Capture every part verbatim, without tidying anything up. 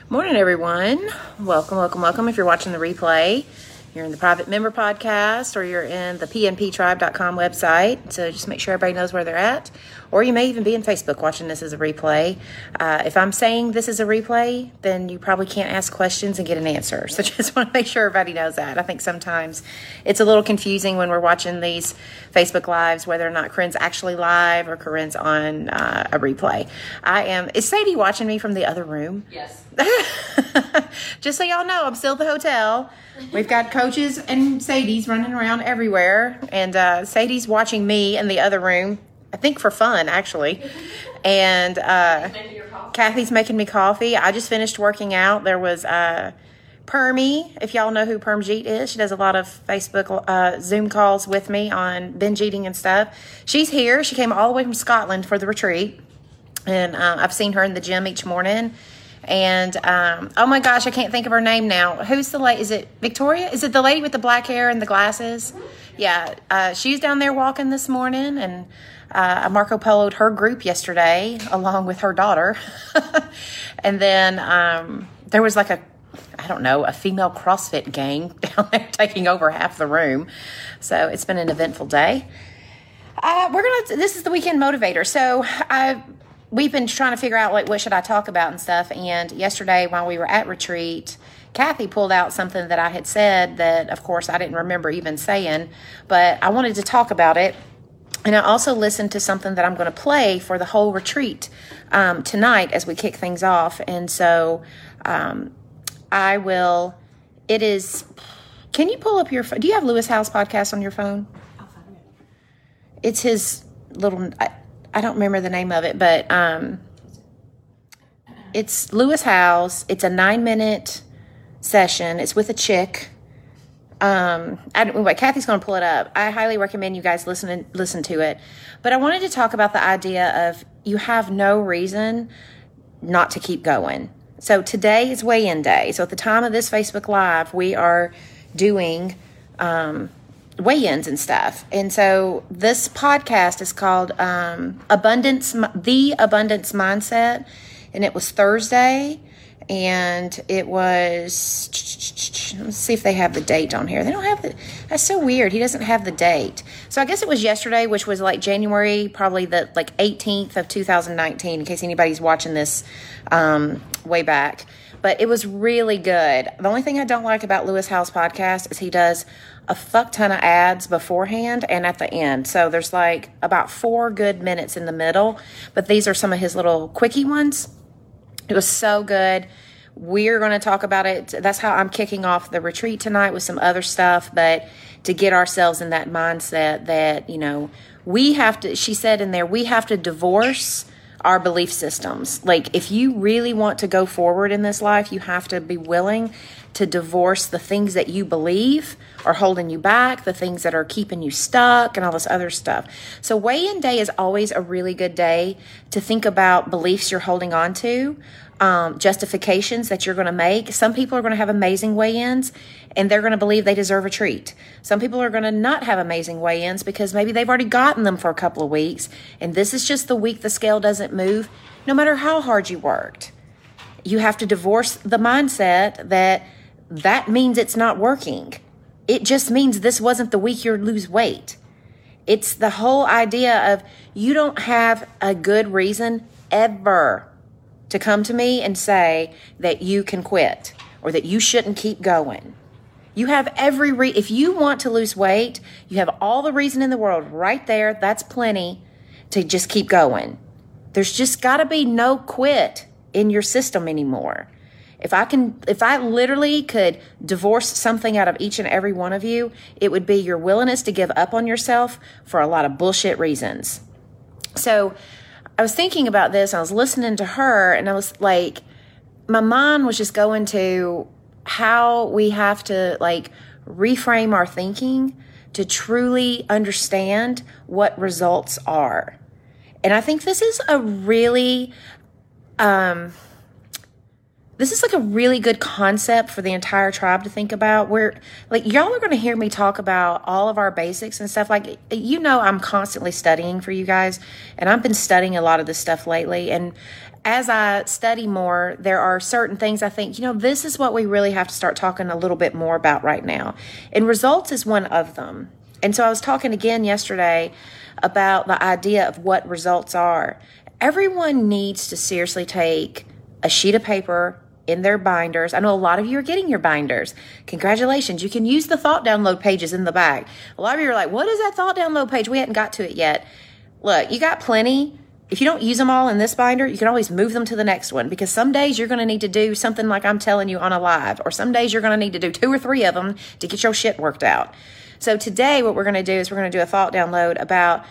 Morning, everyone. Welcome, welcome, welcome. If you're watching the replay, you're in the Private Member Podcast or you're in the p n p tribe dot com website. So just make sure everybody knows where they're at. Or you may even be in Facebook watching this as a replay. Uh, if I'm saying this is a replay, then you probably can't ask questions and get an answer. So just want to make sure everybody knows that. I think sometimes it's a little confusing when we're watching these Facebook Lives, whether or not Corinne's actually live or Corinne's on uh, a replay. I am, is Sadie watching me from the other room? Yes. Just so y'all know, I'm still at the hotel. We've got coaches and Sadie's running around everywhere. And uh, Sadie's watching me in the other room, I think for fun, actually. And uh, Kathy's making me coffee. I just finished working out. There was uh, Permy, if y'all know who Permjeet is. She does a lot of Facebook uh, Zoom calls with me on binge eating and stuff. She's here. She came all the way from Scotland for the retreat. And uh, I've seen her in the gym each morning. And, um, oh my gosh, I can't think of her name now. Who's the lady? Is it Victoria? Is it the lady with the black hair and the glasses? Yeah, uh, she's down there walking this morning, and uh, I Marco Polo'd her group yesterday along with her daughter. And then um, there was like a, I don't know, a female CrossFit gang down there taking over half the room. So it's been an eventful day. Uh, we're going to, this is the weekend motivator. So I... We've been trying to figure out, like, what should I talk about and stuff. And yesterday while we were at retreat, Kathy pulled out something that I had said that, of course, I didn't remember even saying. But I wanted to talk about it. And I also listened to something that I'm going to play for the whole retreat um, tonight as we kick things off. And so um, I will, it is, can you pull up your, do you have Lewis Howes podcast on your phone? I'll find it. It's his little... I, I don't remember the name of it, but um, it's Lewis Howes. It's a nine-minute session. It's with a chick. Um, I don't, wait, Kathy's going to pull it up. I highly recommend you guys listen listen to it. But I wanted to talk about the idea of you have no reason not to keep going. So today is weigh-in day. So at the time of this Facebook Live, we are doing... Um, weigh-ins and stuff. And so this podcast is called um, Abundance, The Abundance Mindset. And it was Thursday. And it was, let's see if they have the date on here. They don't have the, that's so weird. He doesn't have the date. So I guess it was yesterday, which was like January, probably the like eighteenth of two thousand nineteen, in case anybody's watching this um, way back. But it was really good. The only thing I don't like about Lewis Howes' podcast is he does a fuck ton of ads beforehand and at the end. So there's like about four good minutes in the middle. But these are some of his little quickie ones. It was so good. We're going to talk about it. That's how I'm kicking off the retreat tonight with some other stuff. But to get ourselves in that mindset that, you know, we have to, she said in there, we have to divorce our belief systems. Like, if you really want to go forward in this life, you have to be willing to divorce the things that you believe are holding you back, the things that are keeping you stuck, and all this other stuff. So weigh-in day is always a really good day to think about beliefs you're holding on to, um, justifications that you're going to make. Some people are going to have amazing weigh-ins, and they're going to believe they deserve a treat. Some people are going to not have amazing weigh-ins because maybe they've already gotten them for a couple of weeks, and this is just the week the scale doesn't move, no matter how hard you worked. You have to divorce the mindset that that means it's not working. It just means this wasn't the week you lose weight. It's the whole idea of you don't have a good reason ever to come to me and say that you can quit or that you shouldn't keep going. You have every re- if you want to lose weight, you have all the reason in the world right there. That's plenty to just keep going. There's just got to be no quit in your system anymore. If I can, if I literally could divorce something out of each and every one of you, it would be your willingness to give up on yourself for a lot of bullshit reasons. So I was thinking about this, and I was listening to her, and I was like, my mind was just going to how we have to like reframe our thinking to truly understand what results are. And I think this is a really, um, this is like a really good concept for the entire tribe to think about. Where, like, y'all are going to hear me talk about all of our basics and stuff. Like, you know, I'm constantly studying for you guys, and I've been studying a lot of this stuff lately. And as I study more, there are certain things I think, you know, this is what we really have to start talking a little bit more about right now. And results is one of them. And so I was talking again yesterday about the idea of what results are. Everyone needs to seriously take a sheet of paper in their binders. I know a lot of you are getting your binders. Congratulations. You can use the thought download pages in the back. A lot of you are like, what is that thought download page? We hadn't got to it yet. Look, you got plenty. If you don't use them all in this binder, you can always move them to the next one, because some days you're going to need to do something like I'm telling you on a live, or some days you're going to need to do two or three of them to get your shit worked out. So today what we're going to do is we're going to do a thought download about,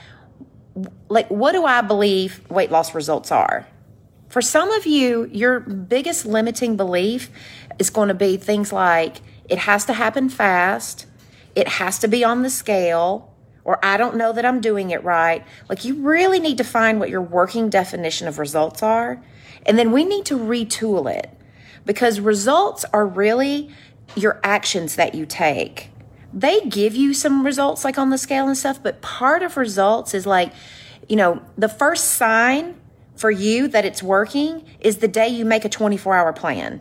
like, what do I believe weight loss results are? For some of you, your biggest limiting belief is going to be things like, it has to happen fast, it has to be on the scale, or I don't know that I'm doing it right. Like, you really need to find what your working definition of results are. And then we need to retool it, because results are really your actions that you take. They give you some results like on the scale and stuff, but part of results is like, you know, the first sign for you that it's working is the day you make a twenty-four hour plan.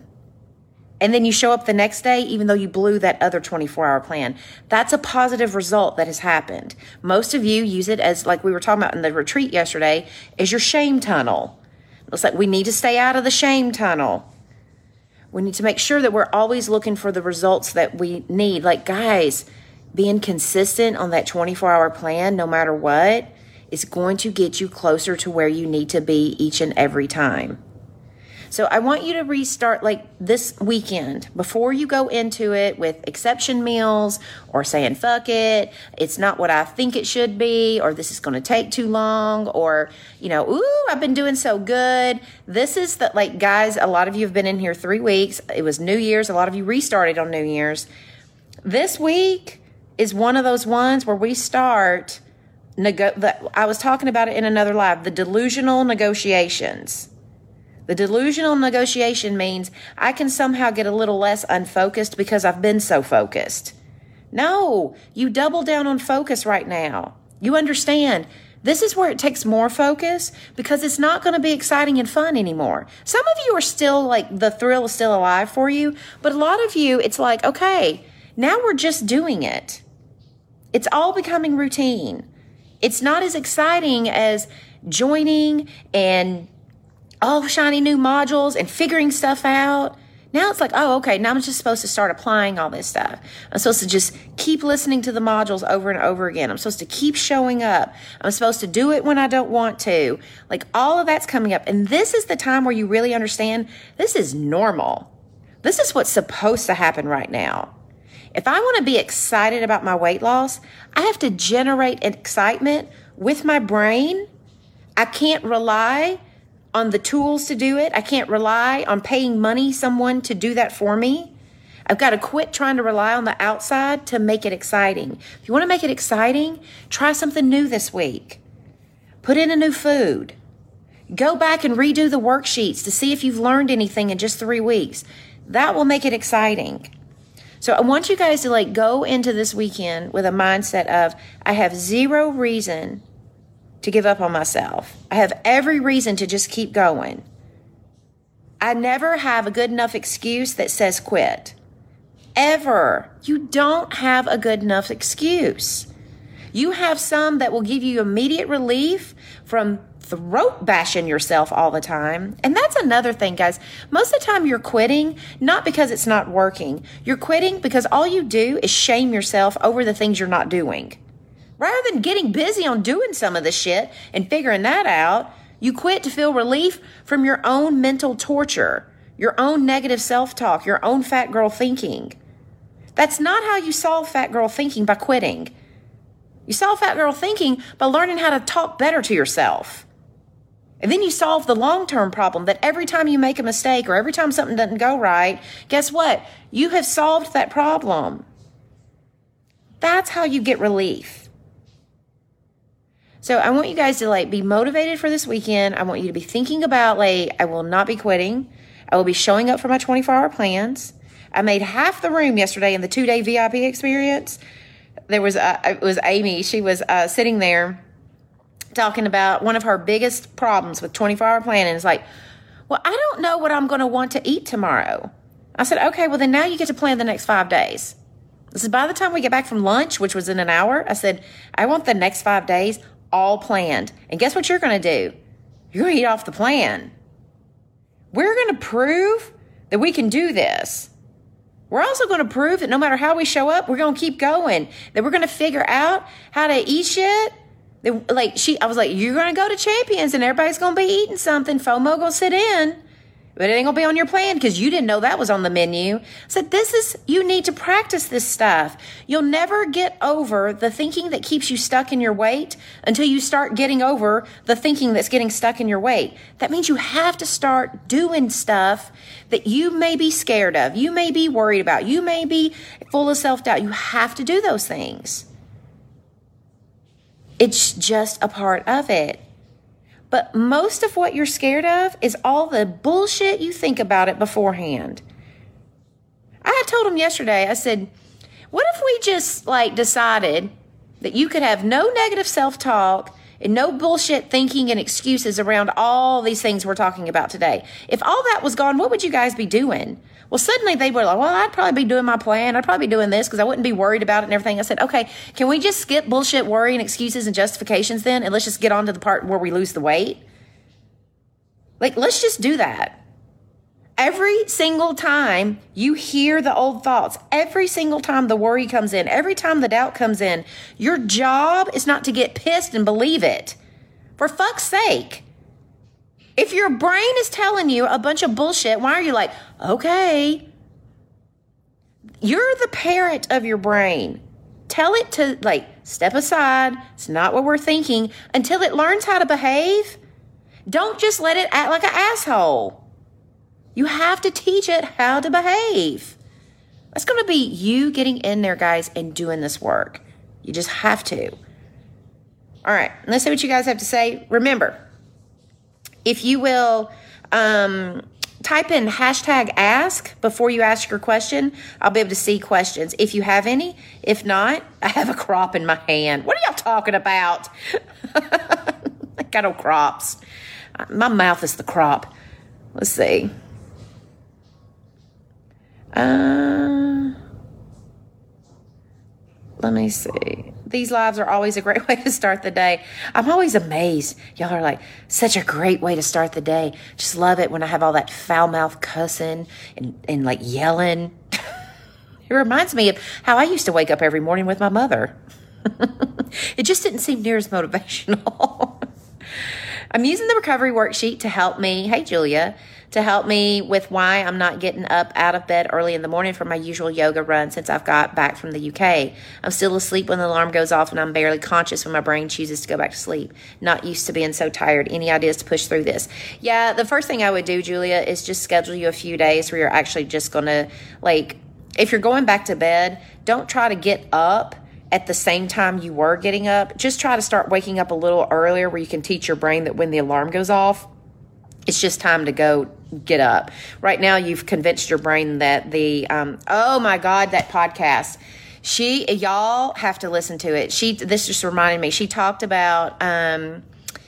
And then you show up the next day, even though you blew that other twenty-four hour plan. That's a positive result that has happened. Most of you use it as, like we were talking about in the retreat yesterday, as your shame tunnel. It's like, we need to stay out of the shame tunnel. We need to make sure that we're always looking for the results that we need. Like, guys, being consistent on that twenty-four hour plan, no matter what, is going to get you closer to where you need to be each and every time. So I want you to restart, like, this weekend, before you go into it with exception meals or saying, fuck it, it's not what I think it should be, or this is going to take too long, or, you know, ooh, I've been doing so good. This is the, like, guys, a lot of you have been in here three weeks. It was New Year's. A lot of you restarted on New Year's. This week is one of those ones where we start, nego- the, I was talking about it in another live, the delusional negotiations. The delusional negotiation means I can somehow get a little less unfocused because I've been so focused. No, you double down on focus right now. You understand, this is where it takes more focus, because it's not going to be exciting and fun anymore. Some of you are still like, the thrill is still alive for you, but a lot of you, it's like, okay, now we're just doing it. It's all becoming routine. It's not as exciting as joining and all shiny new modules and figuring stuff out. Now it's like, oh, okay, now I'm just supposed to start applying all this stuff. I'm supposed to just keep listening to the modules over and over again. I'm supposed to keep showing up. I'm supposed to do it when I don't want to. Like, all of that's coming up. And this is the time where you really understand this is normal. This is what's supposed to happen right now. If I want to be excited about my weight loss, I have to generate excitement with my brain. I can't rely on the tools to do it. I can't rely on paying money someone to do that for me. I've got to quit trying to rely on the outside to make it exciting. If you want to make it exciting, try something new this week. Put in a new food. Go back and redo the worksheets to see if you've learned anything in just three weeks. That will make it exciting. So I want you guys to like go into this weekend with a mindset of, I have zero reason to give up on myself. I have every reason to just keep going. I never have a good enough excuse that says quit. Ever. You don't have a good enough excuse. You have some that will give you immediate relief from throat bashing yourself all the time. And that's another thing, guys. Most of the time you're quitting, not because it's not working. You're quitting because all you do is shame yourself over the things you're not doing. Rather than getting busy on doing some of the shit and figuring that out, you quit to feel relief from your own mental torture, your own negative self-talk, your own fat girl thinking. That's not how you solve fat girl thinking, by quitting. You solve fat girl thinking by learning how to talk better to yourself. And then you solve the long-term problem that every time you make a mistake or every time something doesn't go right, guess what? You have solved that problem. That's how you get relief. So I want you guys to like be motivated for this weekend. I want you to be thinking about like, I will not be quitting. I will be showing up for my twenty-four hour plans. I made half the room yesterday in the two day V I P experience. There was, uh, it was Amy. She was uh, sitting there talking about one of her biggest problems with twenty-four hour planning is like, Well, I don't know what I'm going to want to eat tomorrow. I said, okay, well then now you get to plan the next five days. This is by the time we get back from lunch, which was in an hour. I said, I want the next five days all planned. And guess what you're going to do? You're going to eat off the plan. We're going to prove that we can do this. We're also going to prove that no matter how we show up, we're going to keep going. That we're going to figure out how to eat shit. That, like she, I was like, you're going to go to Champions and everybody's going to be eating something. FOMO going to sit in. But it ain't going to be on your plan because you didn't know that was on the menu. I said, this is, you need to practice this stuff. You'll never get over the thinking that keeps you stuck in your weight until you start getting over the thinking that's getting stuck in your weight. That means you have to start doing stuff that you may be scared of. You may be worried about. You may be full of self-doubt. You have to do those things. It's just a part of it. But most of what you're scared of is all the bullshit you think about it beforehand. I had told him yesterday, I said, what if we just like decided that you could have no negative self-talk and no bullshit thinking and excuses around all these things we're talking about today? If all that was gone, what would you guys be doing? Well, suddenly they were like, well, I'd probably be doing my plan. I'd probably be doing this because I wouldn't be worried about it and everything. I said, okay, can we just skip bullshit, worry, and excuses and justifications then? And let's just get on to the part where we lose the weight. Like, let's just do that. Every single time you hear the old thoughts, every single time the worry comes in, every time the doubt comes in, your job is not to get pissed and believe it. For fuck's sake. If your brain is telling you a bunch of bullshit, why are you like, okay? You're the parent of your brain. Tell it to, like, step aside. It's not what we're thinking until it learns how to behave. Don't just let it act like an asshole. You have to teach it how to behave. That's going to be you getting in there, guys, and doing this work. You just have to. All right, let's see what you guys have to say. Remember, if you will um, type in hashtag ask before you ask your question, I'll be able to see questions. If you have any, if not, I have a crop in my hand. What are y'all talking about? I got no crops. My mouth is the crop. Let's see. Uh, let me see. These lives are always a great way to start the day. I'm always amazed. Y'all are like, such a great way to start the day. Just love it when I have all that foul mouth cussing and, and like yelling. It reminds me of how I used to wake up every morning with my mother. It just didn't seem near as motivational. I'm using the recovery worksheet to help me. Hey, Julia. To help me with why I'm not getting up out of bed early in the morning for my usual yoga run since I've got back from the U K. I'm still asleep when the alarm goes off and I'm barely conscious when my brain chooses to go back to sleep. Not used to being so tired. Any ideas to push through this? Yeah, the first thing I would do, Julia, is just schedule you a few days where you're actually just going to, like, if you're going back to bed, don't try to get up at the same time you were getting up. Just try to start waking up a little earlier where you can teach your brain that when the alarm goes off, it's just time to go get up. Right now, you've convinced your brain that the, um, oh my God, that podcast. She, y'all have to listen to it. She, this just reminded me, she talked about um,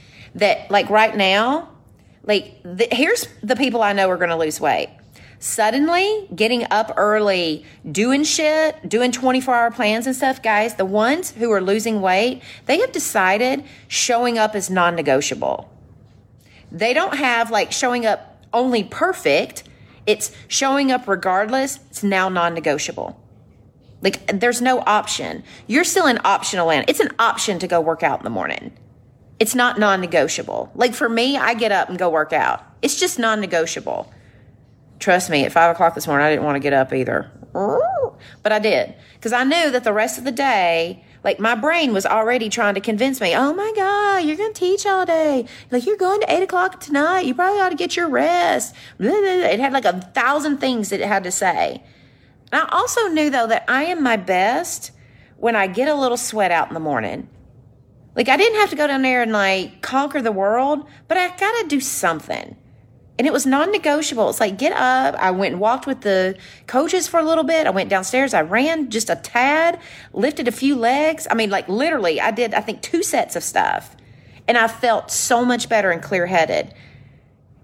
that, like right now, like the, here's the people I know are going to lose weight. Suddenly getting up early, doing shit, doing twenty-four hour plans and stuff, guys, the ones who are losing weight, they have decided showing up is non-negotiable. They don't have like showing up only perfect. It's showing up regardless. It's now non-negotiable. Like there's no option. You're still in optional land. It's an option to go work out in the morning. It's not non-negotiable. Like for me, I get up and go work out. It's just non-negotiable. Trust me, at five o'clock this morning, I didn't want to get up either. But I did. Because I knew that the rest of the day, like my brain was already trying to convince me, oh my God, you're going to teach all day. Like you're going to eight o'clock tonight. You probably ought to get your rest. It had like a thousand things that it had to say. And I also knew though that I am my best when I get a little sweat out in the morning. Like I didn't have to go down there and like conquer the world, but I got to do something. And it was non-negotiable. It's like, get up. I went and walked with the coaches for a little bit. I went downstairs. I ran just a tad, lifted a few legs. I mean, like literally, I did, I think, two sets of stuff. And I felt so much better and clear-headed.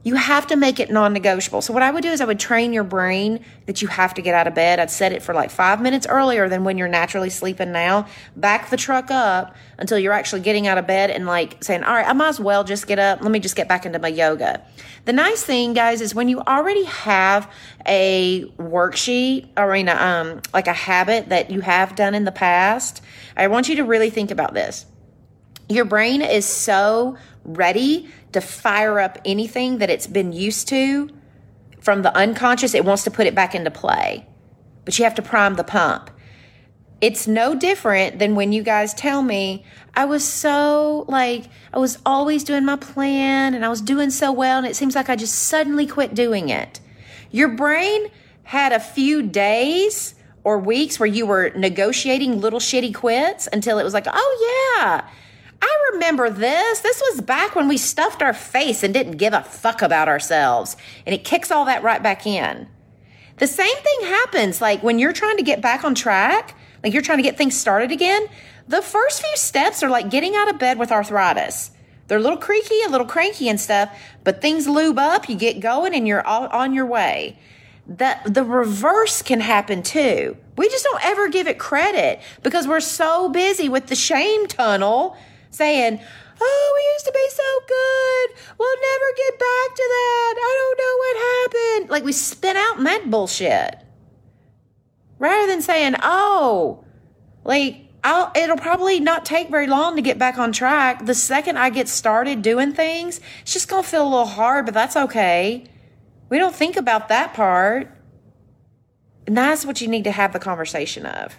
You have to make it non-negotiable. So what I would do is I would train your brain that you have to get out of bed. I'd set it for like five minutes earlier than when you're naturally sleeping now. Back the truck up until you're actually getting out of bed and like saying, all right, I might as well just get up. Let me just get back into my yoga. The nice thing, guys, is when you already have a worksheet or I mean, um, like a habit that you have done in the past, I want you to really think about this. Your brain is so ready to fire up anything that it's been used to from the unconscious. It wants to put it back into play, but you have to prime the pump. It's no different than when you guys tell me, I was so like, I was always doing my plan and I was doing so well. And it seems like I just suddenly quit doing it. Your brain had a few days or weeks where you were negotiating little shitty quits until it was like, oh yeah, I remember this. This was back when we stuffed our face and didn't give a fuck about ourselves. And it kicks all that right back in. The same thing happens like when you're trying to get back on track, like you're trying to get things started again. The first few steps are like getting out of bed with arthritis. They're a little creaky, a little cranky and stuff, but things lube up, you get going and you're all on your way. The, the reverse can happen too. We just don't ever give it credit because we're so busy with the shame tunnel saying, oh, we used to be so good. We'll never get back to that. I don't know what happened. Like we spin out in that bullshit. Rather than saying, oh, like I'll, it'll probably not take very long to get back on track. The second I get started doing things, it's just going to feel a little hard, but that's okay. We don't think about that part. And that's what you need to have the conversation of.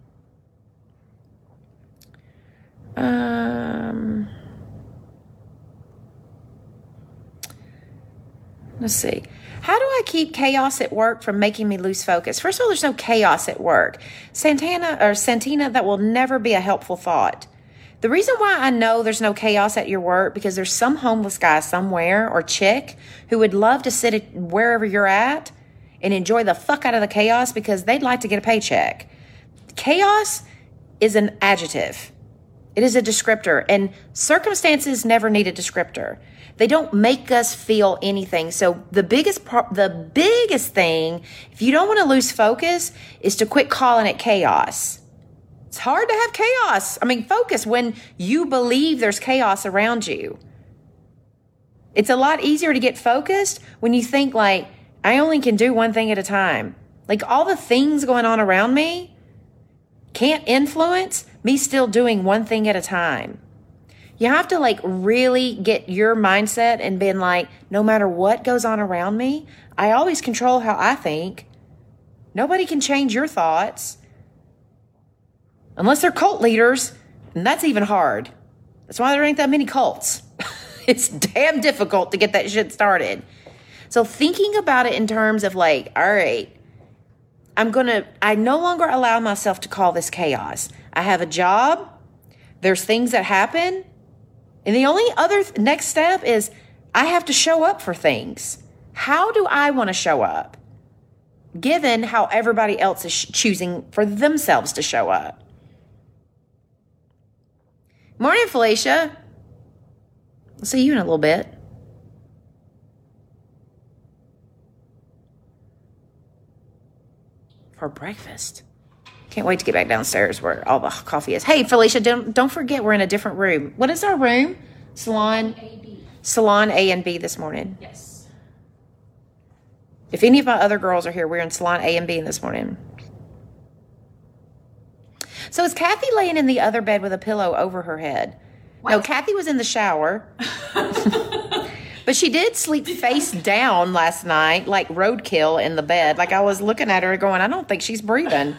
Um, let's see. How do I keep chaos at work from making me lose focus? First of all, there's no chaos at work. Santana or Santina, that will never be a helpful thought. The reason why I know there's no chaos at your work because there's some homeless guy somewhere or chick who would love to sit at wherever you're at and enjoy the fuck out of the chaos because they'd like to get a paycheck. Chaos is an adjective. It is a descriptor, and circumstances never need a descriptor. They don't make us feel anything. So the biggest part, the biggest thing, if you don't want to lose focus, is to quit calling it chaos. It's hard to have chaos. I mean, focus when you believe there's chaos around you. It's a lot easier to get focused when you think like, I only can do one thing at a time. Like all the things going on around me can't influence me still doing one thing at a time. You have to like really get your mindset and being like, no matter what goes on around me, I always control how I think. Nobody can change your thoughts unless they're cult leaders. And that's even hard. That's why there ain't that many cults. It's damn difficult to get that shit started. So thinking about it in terms of like, all right, I'm going to, I no longer allow myself to call this chaos. I have a job. There's things that happen. And the only other th- next step is I have to show up for things. How do I want to show up? Given how everybody else is sh- choosing for themselves to show up. Morning, Felicia. I'll see you in a little bit. For breakfast. Can't wait to get back downstairs where all the coffee is. Hey, Felicia, don't, don't forget we're in a different room. What is our room? Salon A, B. Salon A and B this morning. Yes. If any of my other girls are here, we're in Salon A and B this morning. So is Kathy laying in the other bed with a pillow over her head? What? No, Kathy was in the shower. But she did sleep face down last night, like roadkill in the bed. Like I was looking at her going, I don't think she's breathing.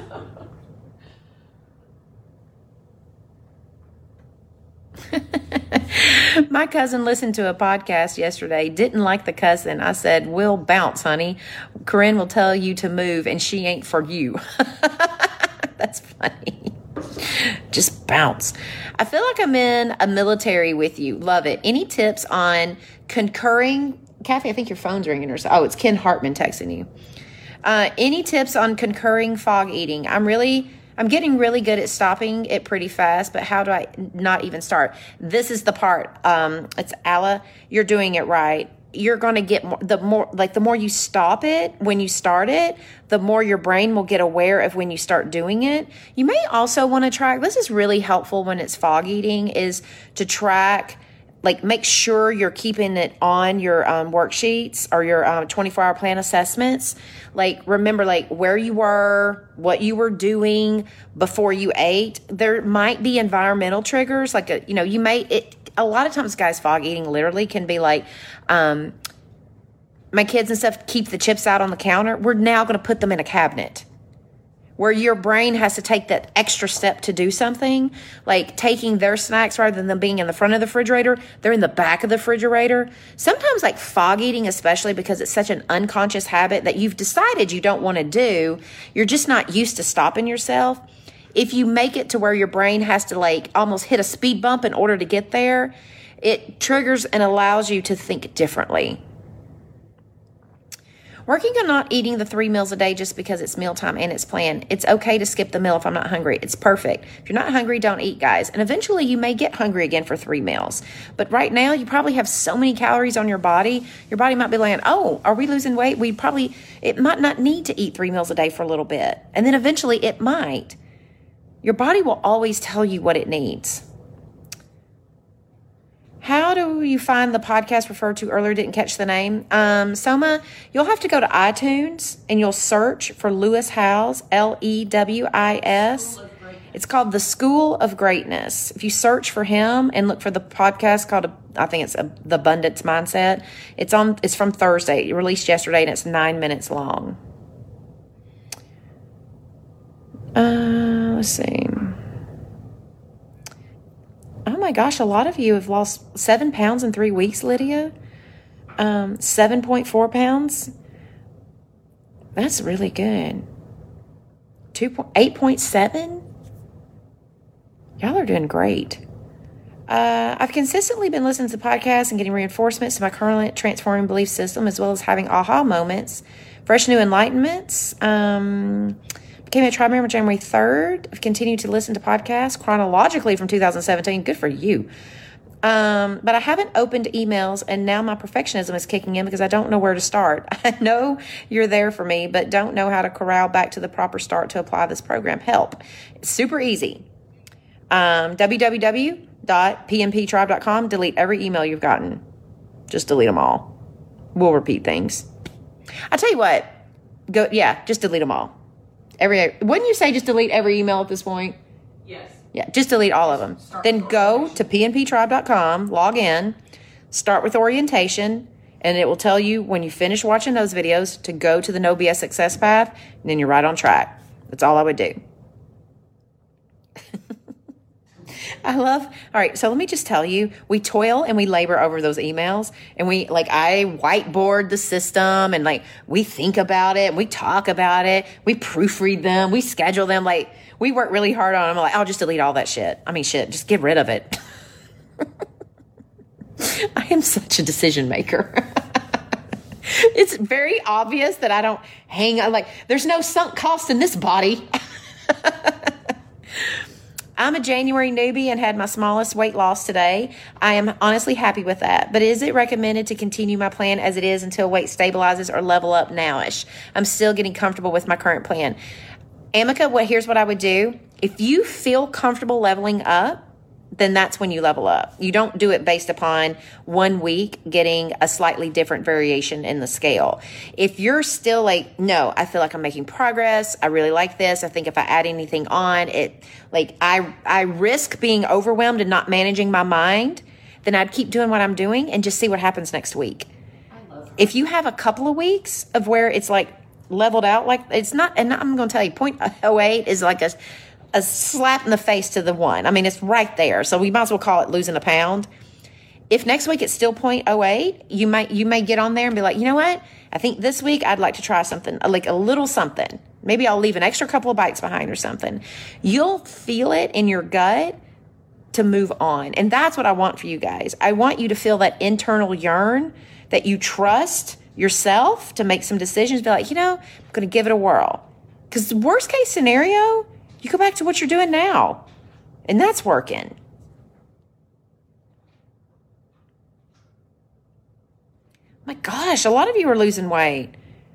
My cousin listened to a podcast yesterday, didn't like the cousin. I said, we'll bounce, honey. Corinne will tell you to move, and she ain't for you. That's funny. Just bounce. I feel like I'm in a military with you. Love it. Any tips on concurring? Kathy, I think your phone's ringing or so. Oh, it's Ken Hartman texting you. Uh, any tips on concurring fog eating? I'm really, I'm getting really good at stopping it pretty fast, but how do I not even start? This is the part. Um, it's Alla. You're doing it right. you're going to get more, the more, like the more you stop it when you start it, the more your brain will get aware of when you start doing it. You may also want to track, this is really helpful when it's fog eating, is to track, like make sure you're keeping it on your um, worksheets or your um, twenty-four hour plan assessments. Like remember like where you were, what you were doing before you ate. There might be environmental triggers, like a, you know, you may, it, a lot of times guys, fog eating literally can be like, um, my kids and stuff keep the chips out on the counter. We're now going to put them in a cabinet. Where your brain has to take that extra step to do something, like taking their snacks rather than them being in the front of the refrigerator, they're in the back of the refrigerator. Sometimes like fog eating, especially because it's such an unconscious habit that you've decided you don't want to do, you're just not used to stopping yourself. If you make it to where your brain has to like almost hit a speed bump in order to get there, it triggers and allows you to think differently. Working on not eating the three meals a day just because it's mealtime and it's planned. It's okay to skip the meal if I'm not hungry. It's perfect. If you're not hungry, don't eat, guys. And eventually you may get hungry again for three meals. But right now you probably have so many calories on your body. Your body might be like, oh, are we losing weight? We probably, it might not need to eat three meals a day for a little bit. And then eventually it might. Your body will always tell you what it needs. How do you find the podcast referred to earlier? Didn't catch the name. Um, Soma, you'll have to go to iTunes and you'll search for Lewis Howes, L E W I S. It's called The School of Greatness. If you search for him and look for the podcast called, I think it's a, The Abundance Mindset. It's on. It's from Thursday. It released yesterday and it's nine minutes long. Uh, let's see. Oh my gosh, a lot of you have lost seven pounds in three weeks, Lydia. Um, seven point four pounds. That's really good. Two point eight point seven. Y'all are doing great. Uh, I've consistently been listening to the podcast and getting reinforcements to my current transforming belief system, as well as having aha moments, fresh new enlightenments. Um, Became a tribe member January third. I've continued to listen to podcasts chronologically from two thousand seventeen. Good for you. Um, but I haven't opened emails, and now my perfectionism is kicking in because I don't know where to start. I know you're there for me, but don't know how to corral back to the proper start to apply this program. Help. It's super easy. Um, w w w dot p m p tribe dot com. Delete every email you've gotten. Just delete them all. We'll repeat things. I tell you what. Go. Yeah, just delete them all. Every, wouldn't you say just delete every email at this point? Yes. Yeah, just delete all of them. Start then go to p n p tribe dot com, log in, start with orientation, and it will tell you when you finish watching those videos to go to the No B S Success Path, and then you're right on track. That's all I would do. I love, all right, so let me just tell you, we toil and we labor over those emails, and we, like, I whiteboard the system, and, like, we think about it, we talk about it, we proofread them, we schedule them, like, we work really hard on them. I'm like, I'll just delete all that shit. I mean, shit, just get rid of it. I am such a decision maker. It's very obvious that I don't hang, like, there's no sunk cost in this body. I'm a January newbie and had my smallest weight loss today. I am honestly happy with that. But is it recommended to continue my plan as it is until weight stabilizes or level up nowish? I'm still getting comfortable with my current plan. Amica, what here's what I would do. If you feel comfortable leveling up, then that's when you level up. You don't do it based upon one week getting a slightly different variation in the scale. If you're still like, no, I feel like I'm making progress. I really like this. I think if I add anything on it, like I, I risk being overwhelmed and not managing my mind, then I'd keep doing what I'm doing and just see what happens next week. I love that. If you have a couple of weeks of where it's like leveled out, like it's not, and I'm going to tell you, zero point zero eight is like a, a slap in the face to the one. I mean, it's right there. So we might as well call it losing a pound. If next week it's still zero point zero eight, you might, you may get on there and be like, you know what? I think this week I'd like to try something, like a little something. Maybe I'll leave an extra couple of bites behind or something. You'll feel it in your gut to move on. And that's what I want for you guys. I want you to feel that internal yearn that you trust yourself to make some decisions. Be like, you know, I'm going to give it a whirl. Because the worst case scenario, you go back to what you're doing now. And that's working. My gosh, a lot of you are losing weight.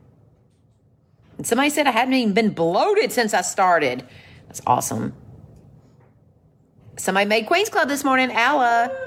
And somebody said I hadn't even been bloated since I started. That's awesome. Somebody made Queen's Club this morning. Alla.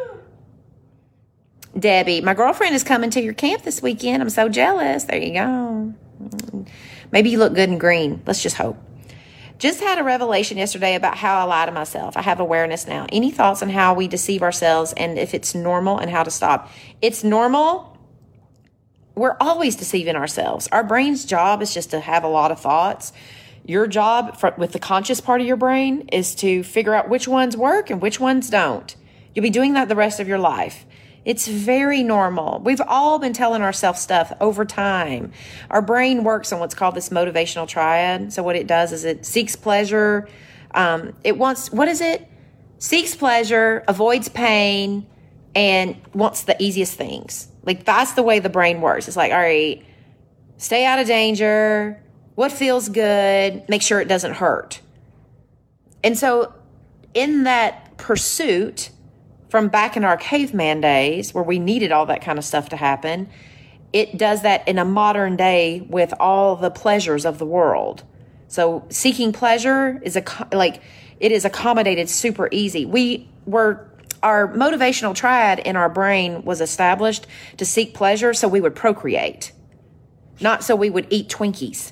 Debbie, my girlfriend is coming to your camp this weekend. I'm so jealous. There you go. Maybe you look good in green. Let's just hope. Just had a revelation yesterday about how I lie to myself. I have awareness now. Any thoughts on how we deceive ourselves and if it's normal and how to stop? It's normal. We're always deceiving ourselves. Our brain's job is just to have a lot of thoughts. Your job for, with the conscious part of your brain is to figure out which ones work and which ones don't. You'll be doing that the rest of your life. It's very normal. We've all been telling ourselves stuff over time. Our brain works on what's called this motivational triad. So what it does is it seeks pleasure. Um, it wants, what is it? Seeks pleasure, avoids pain, and wants the easiest things. Like that's the way the brain works. It's like, all right, stay out of danger. What feels good? Make sure it doesn't hurt. And so in that pursuit, from back in our caveman days where we needed all that kind of stuff to happen, it does that in a modern day with all the pleasures of the world. So seeking pleasure is a, like, it is accommodated super easy. We were, our motivational triad in our brain was established to seek pleasure so we would procreate, not so we would eat Twinkies.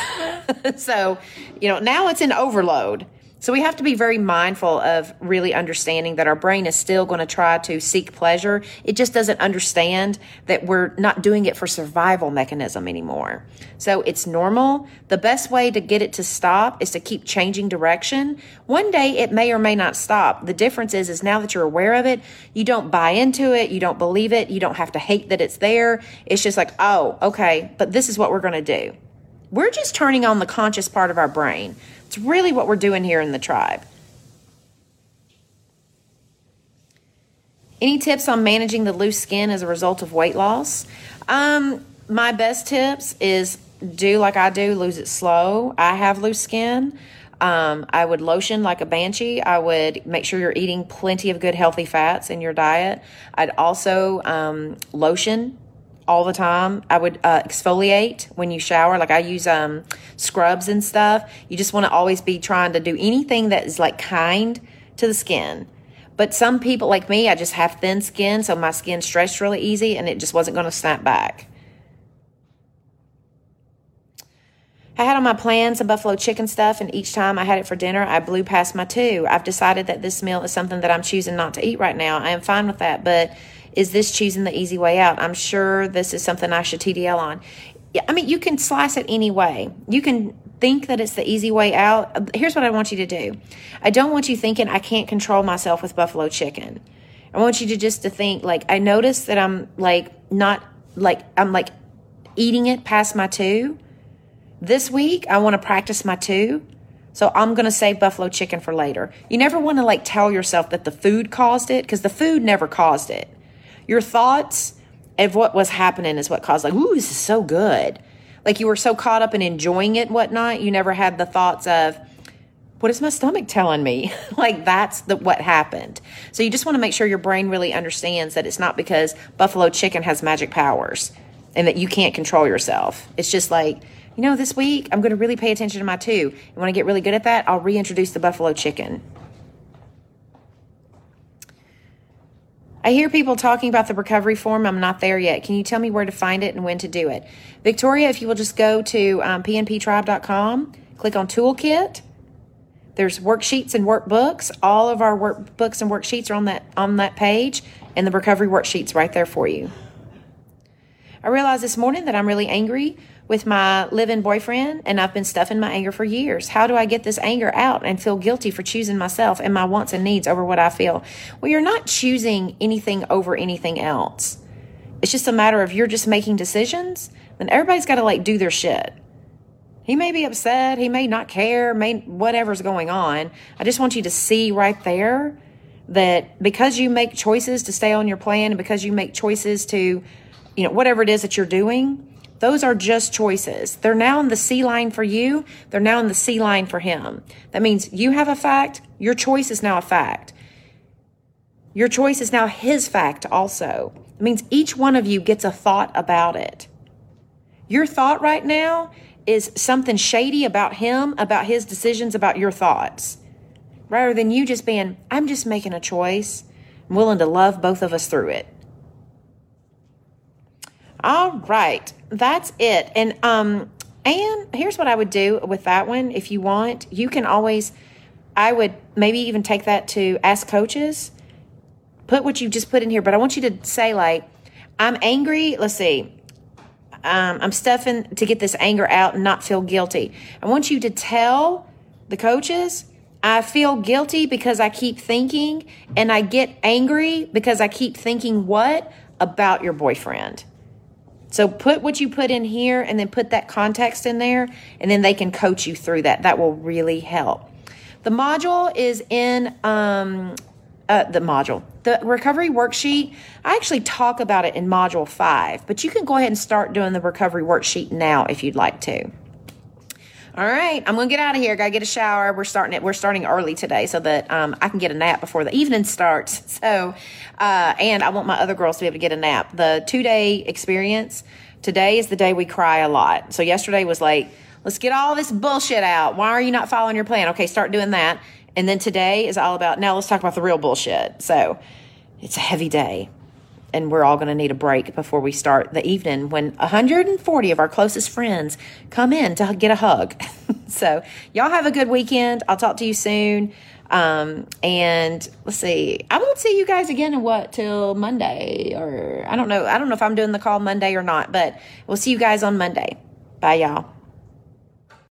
So, you know, now it's in overload. So we have to be very mindful of really understanding that our brain is still going to try to seek pleasure. It just doesn't understand that we're not doing it for survival mechanism anymore. So it's normal. The best way to get it to stop is to keep changing direction. One day it may or may not stop. The difference is, is now that you're aware of it, you don't buy into it. You don't believe it. You don't have to hate that it's there. It's just like, oh, okay, but this is what we're going to do. We're just turning on the conscious part of our brain. It's really what we're doing here in the tribe. Any tips on managing the loose skin as a result of weight loss? Um, my best tips is do like I do, lose it slow. I have loose skin. Um, I would lotion like a banshee. I would make sure you're eating plenty of good healthy fats in your diet. I'd also um, lotion all the time. I would uh, exfoliate when you shower. Like I use um, scrubs and stuff. You just want to always be trying to do anything that is like kind to the skin. But some people like me, I just have thin skin, so my skin stretched really easy and it just wasn't going to snap back. I had on my plan some buffalo chicken stuff, and each time I had it for dinner, I blew past my two. I've decided that this meal is something that I'm choosing not to eat right now. I am fine with that, but is this choosing the easy way out? I'm sure this is something I should T D L on. I mean, you can slice it any way. You can think that it's the easy way out. Here's what I want you to do. I don't want you thinking I can't control myself with buffalo chicken. I want you to just to think like, I notice that I'm like not like, I'm like eating it past my two. This week, I want to practice my two. So I'm going to save buffalo chicken for later. You never want to like tell yourself that the food caused it, because the food never caused it. Your thoughts of what was happening is what caused, like, ooh, this is so good. Like you were so caught up in enjoying it and whatnot, you never had the thoughts of, what is my stomach telling me? Like that's the what happened. So you just want to make sure your brain really understands that it's not because buffalo chicken has magic powers and that you can't control yourself. It's just like, you know, this week I'm going to really pay attention to my two. And when I get really good at that, I'll reintroduce the buffalo chicken. I hear people talking about the recovery form. I'm not there yet. Can you tell me where to find it and when to do it? Victoria, if you will just go to um, p n p tribe dot com, click on Toolkit. There's worksheets and workbooks. All of our workbooks and worksheets are on that on that page, and the recovery worksheet's right there for you. I realized this morning that I'm really angry with my live-in boyfriend, and I've been stuffing my anger for years. How do I get this anger out and feel guilty for choosing myself and my wants and needs over what I feel? Well, you're not choosing anything over anything else. It's just a matter of you're just making decisions. Then everybody's got to like do their shit. He may be upset. He may not care. May whatever's going on. I just want you to see right there that because you make choices to stay on your plan and because you make choices to, you know, whatever it is that you're doing, those are just choices. They're now in the C line for you. They're now in the C line for him. That means you have a fact. Your choice is now a fact. Your choice is now his fact also. It means each one of you gets a thought about it. Your thought right now is something shady about him, about his decisions, about your thoughts. Rather than you just being, I'm just making a choice. I'm willing to love both of us through it. All right. That's it. And, um, and here's what I would do with that one. If you want, you can always, I would maybe even take that to Ask Coaches. Put what you just put in here, but I want you to say like, I'm angry. Let's see. Um, I'm stuffing to get this anger out and not feel guilty. I want you to tell the coaches, I feel guilty because I keep thinking, and I get angry because I keep thinking what? About your boyfriend. So put what you put in here and then put that context in there, and then they can coach you through that. That will really help. The module is in um, uh, the module. The recovery worksheet, I actually talk about it in module five, but you can go ahead and start doing the recovery worksheet now if you'd like to. All right, I'm going to get out of here. Got to get a shower. We're starting it. We're starting early today so that um, I can get a nap before the evening starts. So, uh, and I want my other girls to be able to get a nap. The two-day experience, today is the day we cry a lot. So yesterday was like, let's get all this bullshit out. Why are you not following your plan? Okay, start doing that. And then today is all about, now let's talk about the real bullshit. So it's a heavy day. And we're all going to need a break before we start the evening when one hundred forty of our closest friends come in to get a hug. So y'all have a good weekend. I'll talk to you soon. Um, and let's see, I won't see you guys again in what, till Monday, or I don't know. I don't know if I'm doing the call Monday or not, but we'll see you guys on Monday. Bye, y'all.